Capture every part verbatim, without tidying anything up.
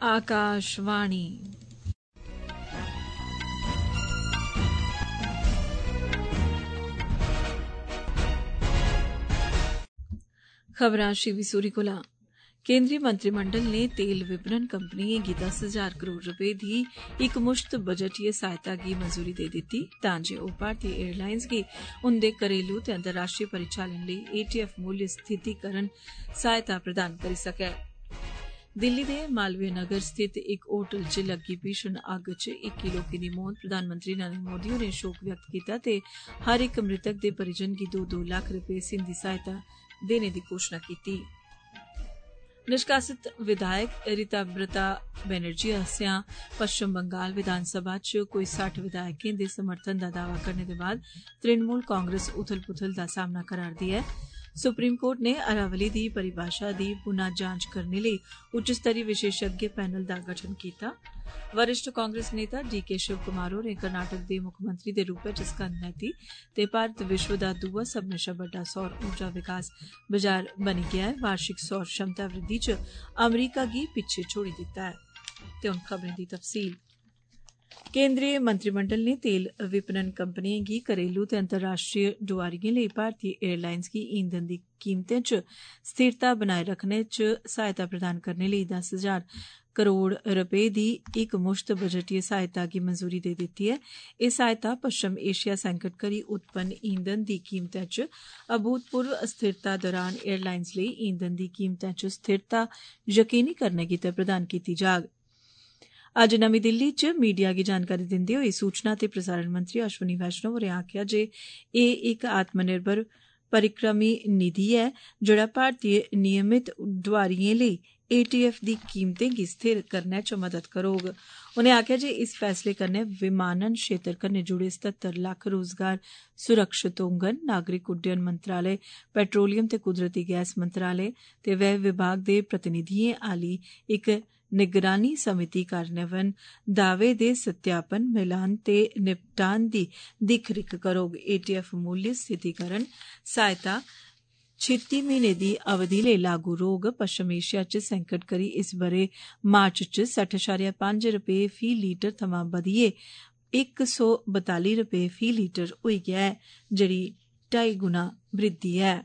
आकाशवाणी खबरां शिवी सूरी कोला। केंद्रीय मंत्रिमंडल ने तेल विपणन कंपनियें गी दस हजार करोड़ रपे दी इक मुश्त बजटीय सहायता गी मंजूरी देई दित्ती तां जे ओह भारतीय एयरलाइंस गी उंदे घरेलू ते अंतर्राष्ट्रीय परिचालन लेई एटीएफ मूल्य स्थितीकरण सहायता प्रदान करी सकै। दिल्ली दे मालवीय नगर स्थित इक होटल च लग्गी भीषण अग्ग च इक्की लोकें दी मौत। प्रधानमंत्री नरेंद्र मोदी होरें शोक व्यक्त कीता ते हर इक मृतक दे परिजन गी दो दो लक्ख रपे सींधी सहायता देने दी घोषणा कीती। निष्कासित विधायक ऋतुव्रता बैनर्जी आसेआ पश्चिम बंगाल विधानसभा च कोई सट्ठ विधायकें दे समर्थन दा दावा करने दे बाद तृणमूल कांग्रेस उथल पुथल दा सामना करा'रदी ऐ। सुप्रीम कोर्ट ने अरावली दी परिभाषा दी पुनः जांच करने लेई उच्च स्तरीय विशेषज्ञ पैनल दा गठन कीता। वरिष्ठ कांग्रेस नेता डी के शिव कुमार होरें कर्नाटक दे मुक्खमंत्री दे रूपै च सगंध लैती ते भारत विश्व दा दूआ सब्बने शा बड्डा सौर ऊर्जा विकास बजार बनी गेआ ऐ। वार्षिक सौर क्षमता वृद्धि च अमरीका गी पिच्छे छोड़ी दित्ता ऐ। ते हुन खबरें दी तफसील। केंद्रीय मंत्रिमंडल ने तेल विपणन कंपनियें गी घरेलू ते अंतर्राष्ट्रीय डोआरियें लेई भारतीय एयरलाइंस गी ईंधन दी कीमतें च स्थिरता बनाए रखने च सहायता प्रदान करने लेई दस हजार करोड़ रपे दी इक मुश्त बजटीय सहायता गी मंजूरी देई दित्ती ऐ। एह् सहायता पश्चिम एशिया संकट करी उत्पन्न ईंधन दी कीमतें च अभूतपूर्व अस्थिरता दौरान एयरलाइंस लेई ईंधन दी कीमतें च स्थिरता यकीनी करने गित्तै प्रदान कीती जाग। अज्ज नमीं दिल्ली च मीडिया गी जानकारी दिंदे होई सूचना ते प्रसारण मंत्री अश्विनी वैष्णव होरें आखेआ जे एह् इक आत्मनिर्भर परिक्रमी निधि ऐ जेह्ड़ा भारतीय नियमित डोआरियें लेई एटीएफ दी कीमतें गी स्थिर करने च मदद करोग। उनें आखेआ जे इस फैसले कन्नै विमानन क्षेत्र कन्नै जुड़े सतहत्तर लक्ख रोजगार सुरक्षित होङन। नागरिक उड्डयन मंत्रालय, पेट्रोलियम ते कुदरती गैस मंत्रालय ते व्यय विभाग दे प्रतिनिधिएं आह्ली इक निगरानी समिति कार्यान्वयन दावे दे सत्यापन, मिलान ते निपटान दी दिक्ख रिक्ख करोग। एटीएफ मूल्य स्थितीकरण सहायता छित्ती म्हीने दी अवधि लेई लागू रौह्ग। पश्चिम एशिया च संकट करी इस ब'रे मार्च च सट्ठ अशारिया पंज रपे फी लीटर थमां बधियै इक सौ बताली रपे फी लीटर होई गेआ ऐ, जेह्ड़ी ढाई गुना वृद्धि ऐ।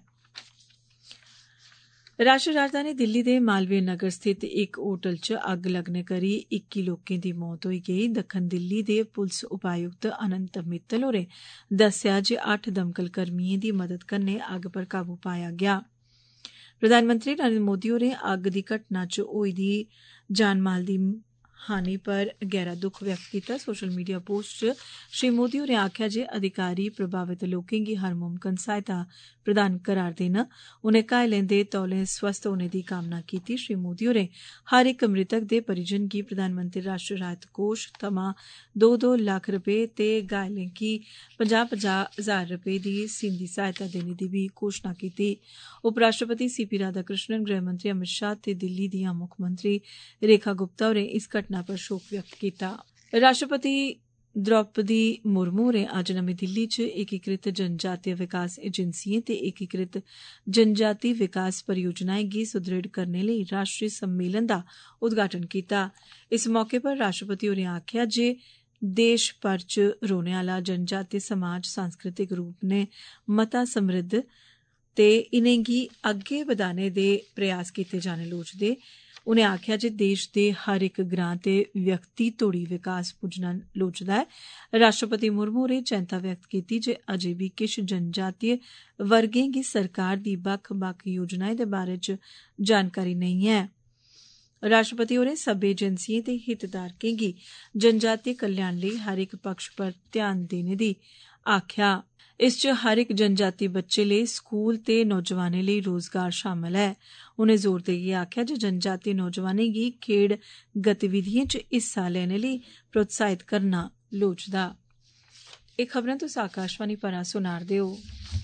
राष्ट्र राजधानी दिल्ली दे मालवीय नगर स्थित इक होटल च अग्ग लग्गने करी इक्की लोकें दी मौत होई गेई। दक्खन दिल्ली दे पुलस उपायुक्त अनंत मित्तल होरें दस्सेआ जे अट्ठ दमकल कर्मियें दी मदद कन्नै अग्ग पर काबू पाया गेआ। प्रधानमंत्री नरेंद्र मोदी होरें अग्ग दी घटना च होई दी जानमाल दी हानि पर गैह्रा दुख व्यक्त कीता। सोशल मीडिया पोस्ट च श्री मोदी होरें आखेआ जे अधिकारी प्रभावित लोकें गी हर मुमकन सहायता प्रदान करा'रदे न। उनें घायलें दे तौले स्वस्थ होने दी कामना कीती। श्री मोदी होरें हर इक मृतक दे परिजन गी प्रधानमंत्री राष्ट्रीय राहत कोष थमां दो दो लक्ख रपे ते घायलें गी पंजाह् पंजाह् हजार रपे दी सींधी सहायता देने दी बी घोषणा कीती। उपराष्ट्रपति सी पी राधाकृष्णन, गृहमंत्री अमित शाह ते दिल्ली दियां मुक्खमंत्री रेखा गुप्ता होरें इस घटना पर शोक व्यक्त कीता। राष्ट्रपति द्रौपदी मुर्मू होरें अज्ज नमीं दिल्ली च एकीकृत जनजातीय विकास एजेंसिएं ते एकीकृत जनजाति विकास परियोजनाएं गी सुदृढ़ करने लेई राष्ट्रीय सम्मेलन दा उद्घाटन कीता। इस मौके पर राष्ट्रपति होरें आखेआ जे देश भर च रौह्ने आह्ला जनजातीय समाज सांस्कृतिक रूप नै मता समृद्ध ते इनेंगी अग्गे बधाने दे प्रयास कीते जाने लोड़चदे। उनें आखेआ जे देश दे हर इक ग्रां ते व्यक्ति तोड़ी विकास पुज्जना लोड़चदा ऐ। राष्ट्रपति मुर्मू होरें चैंता व्यक्त कीती जे अजें बी किश जनजातीय वर्गें गी सरकार दी बक्ख बक्ख योजनाएं दे बारे च जानकारी नेईं ऐ। राष्ट्रपति होरें सब्बै एजेंसिएं ते हितधारकें गी जनजातीय कल्याण लेई हर इक पक्ष पर ध्यान देने दी आखेआ। इस च हर इक जनजातीय बच्चे लेई स्कूल ते नौजवानें लेई रोजगार शामल ऐ। उनें जोर देइयै आखेआ जे जनजातीय नौजवानें गी खेड्ड गतिविधिएं च हिस्सा लैने लेई प्रोत्साहित करना लोड़चदा। एह् खबरां तुस आकाशवाणी परा सुना'रदे ओ।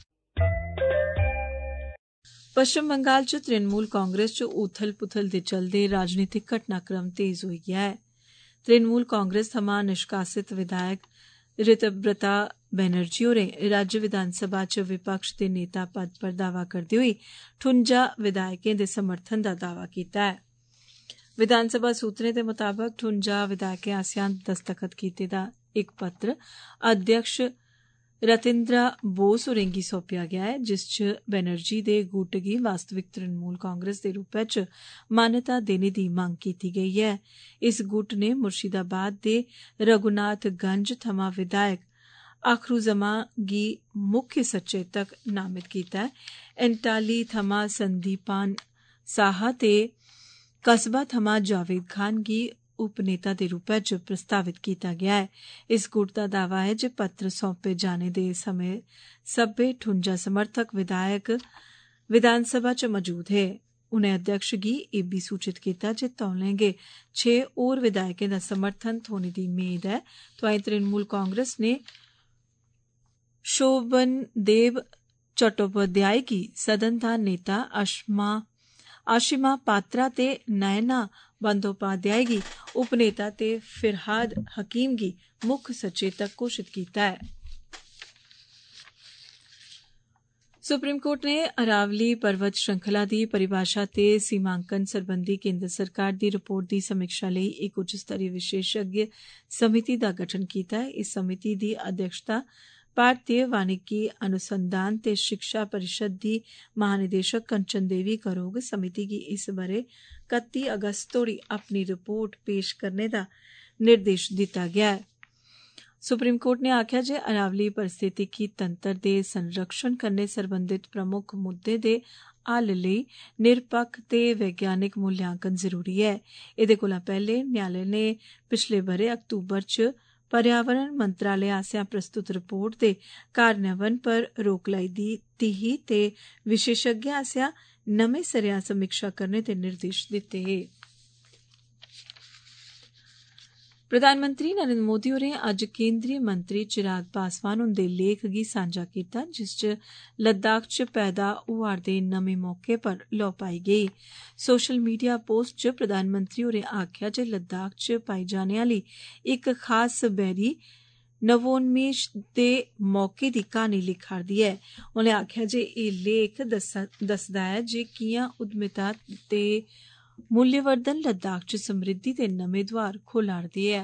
पश्चिम बंगाल च तृणमूल कांग्रेस च उथल पुथल दे चलदे राजनीतिक घटनाक्रम तेज होई गेआ ऐ। तृणमूल कांग्रेस थमां निष्कासित विधायक ऋतुव्रता बैनर्जी होरें राज्य विधानसभा च विपक्ष दे नेता पद पर दावा करदे होई ठुंजा विधायकें दे समर्थन दा दावा कीता ऐ। विधानसभा सूत्रें दे मुताबक ठुंजा विधायकें आसेआ दस्तखत कीते दा इक पत्र अध्यक्ष रतिंद्रा बोस होरें गी सौंपेआ गेआ ऐ, जिस च बनर्जी दे गुट गी वास्तविक तृणमूल कांग्रेस दे रूपै च मान्यता देने दी मंग कीती गेई ऐ। इस गुट ने मुर्शिदाबाद दे रघुनाथगंज थमां विधायक अखरूजमा गी मुक्ख सचेतक नामित कीता ऐ। एंटाली थमां संदीपान साहा ते कस्बा थमां जावेद खान गी उपनेता दे रूपै च प्रस्तावित कीता गेआ ऐ। इस गुट दा दावा ऐ जे पत्र सौंपे जाने दे समें सब्बै ठुंजा समर्थक विधायक विधानसभा च मौजूद हे। उनें अध्यक्ष गी एह् बी सूचित कीता जे तौले गै छे होर विधायकें दा समर्थन थ्होने दी मेद ऐ। तोआईं तृणमूल कांग्रेस ने शोभनदेव चट्टोपाध्याय गी सदन दा नेता, अशमा आशिमा पात्रा ते नयना बंदोपाध्याय गी उपनेता ते फिरहाद हकीम गी मुक्ख सचेतक घोषित कीता ऐ। सुप्रीम कोर्ट ने अरावली पर्वत श्रृंखला दी परिभाषा ते सीमांकन सरबंधी केंद्र सरकार दी रिपोर्ट दी समीक्षा लेई इक उच्च स्तरीय विशेषज्ञ समिति दा गठन कीता ऐ। इस समिति दी अध्यक्षता भारतीय वानिकी अनुसंधान ते शिक्षा परिषद दी महानिदेशक कंचन देवी करोग। समिति गी इस ब'रे कत्ती अगस्त तोड़ी अपनी रिपोर्ट पेश करने दा निर्देश दित्ता गेआ ऐ। सुप्रीम कोर्ट ने आखेआ जे अरावली पारिस्थितिकी तंत्र दे संरक्षण कन्नै सरबंधित प्रमुख मुद्दें दे हल लेई निरपक्ख ते वैज्ञानिक मूल्यांकन जरूरी ऐ। एह्दे कोला पैह्ले न्यायालय ने पिछले ब'रे अक्तूबर च पर्यावरण मंत्रालय आसेआ प्रस्तुत रिपोर्ट दे कार्यान्वयन पर रोक लाई दित्ती ही ते विशेषज्ञें आसेआ नमें सिरेआ समीक्षा करने दे निर्देश दित्ते हे। प्रधानमंत्री नरेंद्र मोदी होरें अज्ज केंद्रीय मंत्री चिराग पासवान हुंदे लेख गी सांझा कीता, जिस च लद्दाख च पैदा होआ'रदे नमें मौके पर लौ पाई गेई। सोशल मीडिया पोस्ट च प्रधानमंत्री होरें आखेआ जे लद्दाख च पाई जाने आह्ली इक खास बैरी नवोन्मेष दे मौके दी क्हानी लिखा'रदी ऐ। उनें आखेआ जे एह् लेख दस्सदा ऐ जे कि'यां उद्यमिता ते मूल्यवर्धन लद्दाख च समृद्धि दे नमें द्वार खोला'रदी ऐ।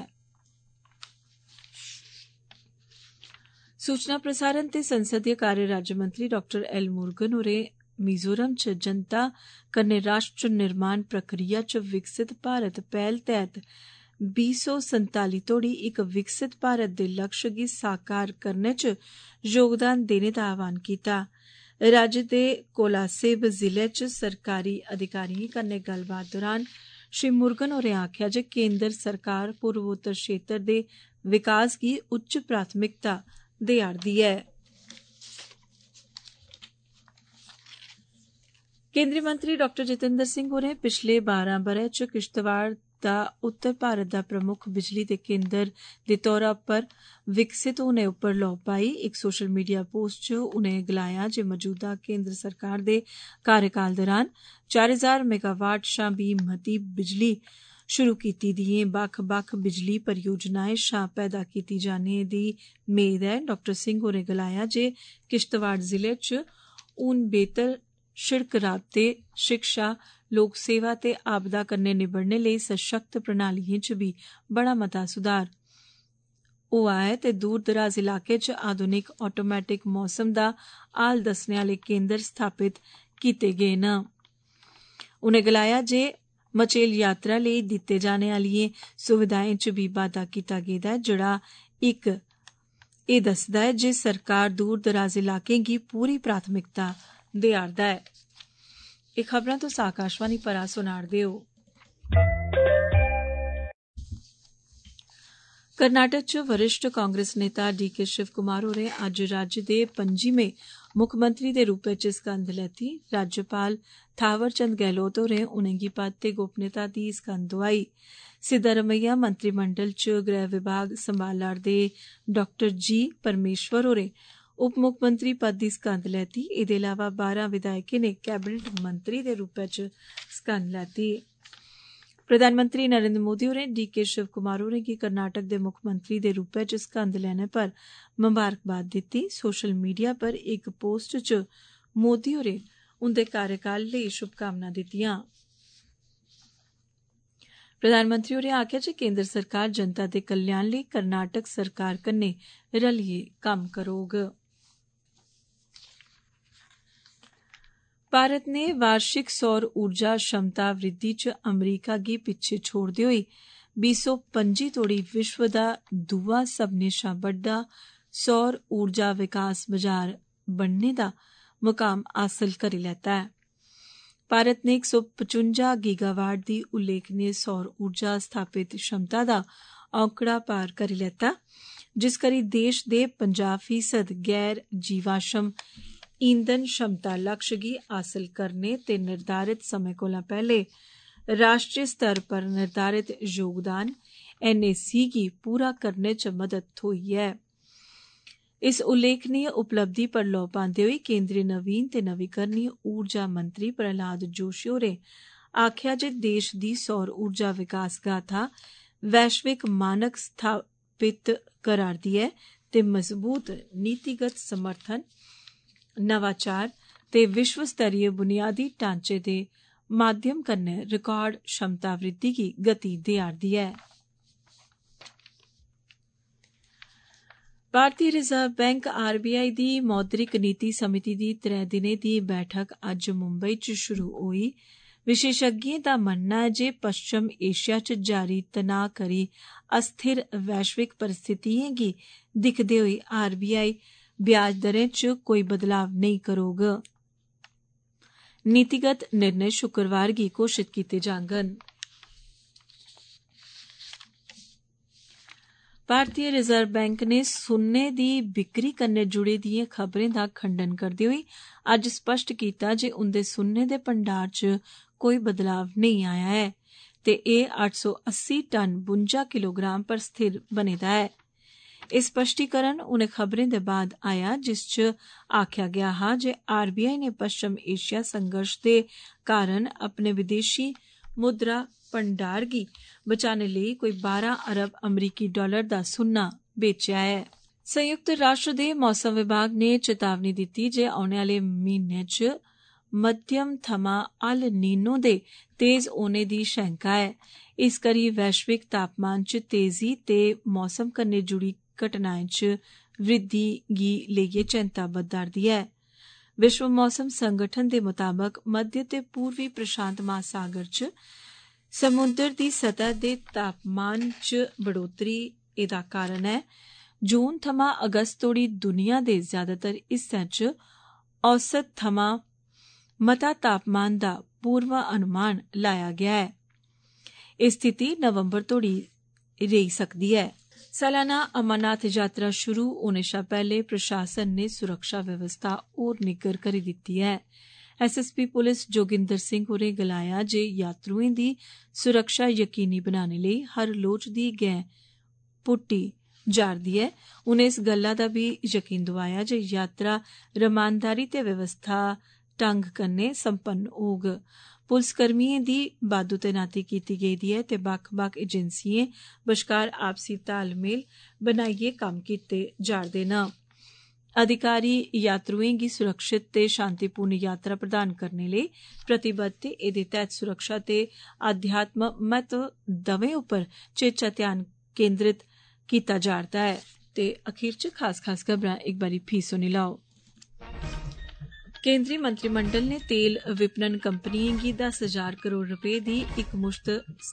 सूचना प्रसारण ते संसदीय कार्य राज्यमंत्री डाक्टर एल मुरुगन होरें मिजोरम च जनता कन्नै राष्ट्र निर्माण प्रक्रिया च विकसित भारत पैह्ल तैह्त बीह् सौ संताली तोड़ी इक विकसित भारत दे लक्ष्य गी साकार करने च योगदान देने दा आह्वान कीता। राज्य दे कोलासिब जिले च सरकारी अधिकारिएं कन्नै गल्लबात दौरान श्री मुरुगन होरें आखेआ जे केंद्र सरकार पूर्वोत्तर क्षेत्र दे विकास गी उच्च प्राथमिकता देआ'रदी ऐ। केंद्रीय मंत्री डाक्टर जितेंद्र सिंह होरें पिछले बारां ब'रें च किश्तवाड़ दा उत्तर भारत दा प्रमुख बिजली दे केंद्र दे तौरा पर विकसित होने उप्पर लौ पाई। इक सोशल मीडिया पोस्ट च उनें गलाया जे मौजूदा केंद्र सरकार दे कार्यकाल दौरान चार हजार मेगावाट शा बी मती बिजली शुरू कीती दिएं बक्ख बक्ख बिजली परियोजनाएं शा पैदा कीती जाने दी मेद ऐ। डाक्टर सिंह होरें गलाया जे किश्तवाड़ जिले च हून बेहतर शिड़क राबते, शिक्षा, लोक सेवा ते आपदा कन्नै निबड़ने लेई सशक्त प्रणालिएं च बी बड़ा मता सुधार होआ ऐ ते दूर दराज इलाकें च आधुनिक ऑटोमैटिक मौसम दा हाल दस्सने आह्ले केंद्र स्थापित कीते गे न। उनें गलाया जे मचेल यात्रा लेई दित्ते जाने आह्लिएं सुविधाएं च बी बाद्दा कीता गेदा ऐ, जेह्ड़ा इक एह् दस्सदा ऐ जे सरकार दूर दराज इलाकें गी पूरी प्राथमिकता देआ'रदा ऐ। एह् खबरां तुस आकाशवाणी परा सुना'रदे ओ। कर्नाटक च वरिष्ठ कांग्रेस नेता डी के शिव कुमार होरें अज्ज राज्य दे पंजीमें मुक्खमंत्री दे रूपै च सगंध लैती। राज्यपाल थावर चंद गहलोत होरें उनेंगी पद ते गोपनीयता दी सगंध दोआई। सिद्धारमैया मंत्रिमंडल च गृह विभाग संभाला'रदे डाक्टर जी परमेश्वर होरें उप मुक्खमंत्री पद दी सगंध लैती। एह्दे अलावा बारां विधायकें ने कैबिनेट मंत्री दे रूपै च सगंध लैती। प्रधानमंत्री नरेंद्र मोदी होरें डी के शिव कुमार होरें गी कर्नाटक दे मुक्खमंत्री दे रूपै च सगंध लैने पर मुबारकबाद दित्ती। सोशल मीडिया पर इक पोस्ट च मोदी होरें उंदे कार्यकाल लेई शुभकामनां दित्तियां। प्रधानमंत्री होरें आखेआ जे केंद्र सरकार जनता दे कल्याण लेई कर्नाटक सरकार कन्नै रलियै कम्म करोग। भारत ने वार्षिक सौर ऊर्जा क्षमता वृद्धि च अमरीका गी पिच्छे छोड़दे होई बीह् सौ पंजी तोड़ी विश्व दा दूआ सभनें शा बड्डा सौर ऊर्जा विकास बाजार बनने दा मुकाम हासल करी लैता है। भारत ने इक सौ पचुंजा गीगावाट दी उल्लेखनीय सौर ऊर्जा स्थापित क्षमता दा औंकड़ा पार करी लैता, जिस करी देश दे पंजाह् फीसद गैर जीवाश्म ईंधन क्षमता लक्ष्य गी हासल करने ते निर्धारित समें कोला पैह्ले राष्ट्रीय स्तर पर निर्धारित योगदान एन ए सी गी पूरा करने च मदद थ्होई ऐ। इस उल्लेखनीय उपलब्धि पर लौ पांदे होई केंद्रीय नवीन ते नवीकरणीय ऊर्जा मंत्री प्रहलाद जोशी होरें आखेआ जे देश दी सौर ऊर्जा विकास गाथा वैश्विक मानक स्थापित करा'रदी ऐ ते मजबूत नीतिगत समर्थन, नवाचार ते विश्व स्तरीय बुनियादी ढांचे दे माध्यम कन्नै रिकार्ड क्षमता वृद्धि गी गति देआ'रदी ऐ। भारतीय reserve bank R B I दी मौद्रिक नीति समिति दी त्रै दिनें दी बैठक अज्ज मुंबई च शुरू होई। विशेषज्ञें दा मन्नना ऐ जे पश्चिम एशिया च जारी तनाऽ करी अस्थिर वैश्विक परिस्थितियें गी दिक्खदे होई आर बी आई ब्याज दरें च कोई बदलाव नेईं करोग। नीतिगत निर्णय शुक्रवार गी घोषित कीते जाङन। भारतीय रिजर्व बैंक ने सुन्ने दी बिक्री कन्नै जुड़ी दियें खबरें दा खंडन करदे होई अज्ज स्पष्ट कीता जे उंदे सुन्ने दे भंडार च कोई बदलाव नेईं आया ऐ ते एह् अट्ठ सौ अस्सी टन बुंजा किलोग्राम पर स्थिर बने दा ऐ। एह् स्पष्टीकरण उनें खबरें दे बाद आया जिस च आखेआ गेआ हा जे आर बी आई ने पश्चिम एशिया संघर्ष दे कारण अपने विदेशी मुद्रा भंडार गी बचाने लेई कोई बारां अरब अमरीकी डॉलर दा सुन्ना बेचेआ ऐ। संयुक्त राष्ट्र दे मौसम विभाग ने चेतावनी दित्ती जे औने आह्ले म्हीने च मध्यम थमां अल नीनो दे तेज होने दी शैंका ऐ। इस करी वैश्विक तापमान च तेजी ते मौसम कन्नै जुड़ी घटनाएं च वृद्धि गी लेइयै चिंता बधा'रदी ऐ। विश्व मौसम संगठन दे मुताबक मध्य ते पूर्वी प्रशांत महासागर च समुद्र दी सतह दे तापमान च बढ़ोतरी एह्दा कारण ऐ। जून थमां अगस्त तोड़ी दुनिया दे ज्यादातर हिस्सें च औसत थमां मता तापमान दा पूर्व अनुमान लाया गेआ ऐ। एह् स्थिति नवंबर तोड़ी रेही सकदी ऐ। सालाना अमरनाथ यात्रा शुरू होने शा पैह्ले प्रशासन ने सुरक्षा व्यवस्था होर निग्गर करी दित्ती ऐ। S S P police Joginder Singh होरें गलाया जे यात्रुएं दी सुरक्षा यकीनी बनाने लेई हर लोड़चदी गैं पुट्टी जा'रदी ऐ। उनें इस गल्ला दा भी यकीन दोआया जे यात्रा रमानदारी ते व्यवस्था ढंग कन्नै संपन्न होग। पुलसकर्मियें दी बाद्धू तैनाती कीती गेदी ऐ ते बक्ख बक्ख एजेंसियें बश्कार आपसी तालमेल बनाइयै कम्म कीते जा'रदे न। अधिकारी यात्रुएं गी सुरक्षित ते शांतिपूर्ण यात्रा प्रदान करने लेई प्रतिबद्ध ते एह्दे तैह्त सुरक्षा ते अध्यात्म महत्व दवैं उप्पर चेचा ध्यान केंद्रित कीता जा'रदा ऐ। ते अखीर च खास खास खबरां इक बारी फ्ही सुनी लैओ। केंद्रीय मंत्रिमंडल ने तेल विपणन कंपनियें गी दस हजार करोड़ रपे दी इक मुश्त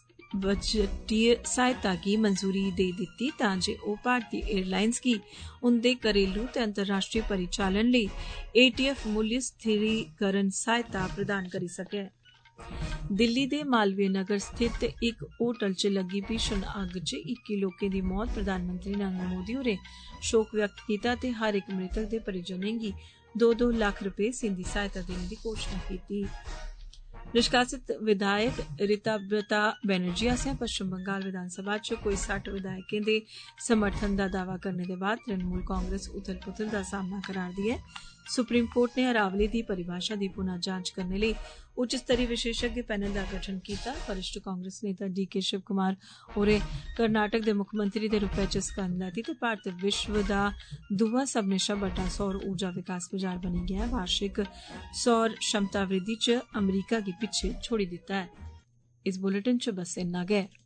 बजटीय सहायता गी मंजूरी देई दित्ती तां जे ओह् भारतीय एयरलाइंस गी उंदे घरेलू ते अंतर्राष्ट्रीय परिचालन लेई ए टी एफ मूल्य स्थिरीकरण सहायता प्रदान करी सकै। दिल्ली दे मालवीय नगर स्थित इक होटल च लग्गी भीषण अग्ग च इक्की लोकें दी मौत। प्रधानमंत्री नरेंद्र मोदी होरें शोक व्यक्त कीता ते हर इक मृतक दे परिजनें गी दो दो लक्ख रपे सींधी सहायता देने दी घोषणा कीती। निष्कासित विधायक ऋताब्रता बैनर्जी आसेआ पश्चिम बंगाल विधानसभा च कोई सट्ठ विधायकें दे समर्थन दा दावा करने दे बाद तृणमूल कांग्रेस उथल पुथल दा सामना करा'रदी ऐ। सुप्रीम कोर्ट ने अरावली दी परिभाषा दी पुनः जांच करने लेई उच्च स्तरीय विशेषज्ञ पैनल दा गठन कीता। वरिष्ठ कांग्रेस नेता डी के शिव कुमार होरें कर्नाटक दे मुक्खमंत्री दे रूपै च सगंध लैती ते भारत विश्व दा दूआ सभनें शा बड्डा सौर ऊर्जा विकास बाजार बनी गेआ ऐ। वार्षिक सौर क्षमता वृद्धि च अमरीका गी पिच्छे छोड़ी दित्ता ऐ। इस बुलेटिन च बस इन्ना गै।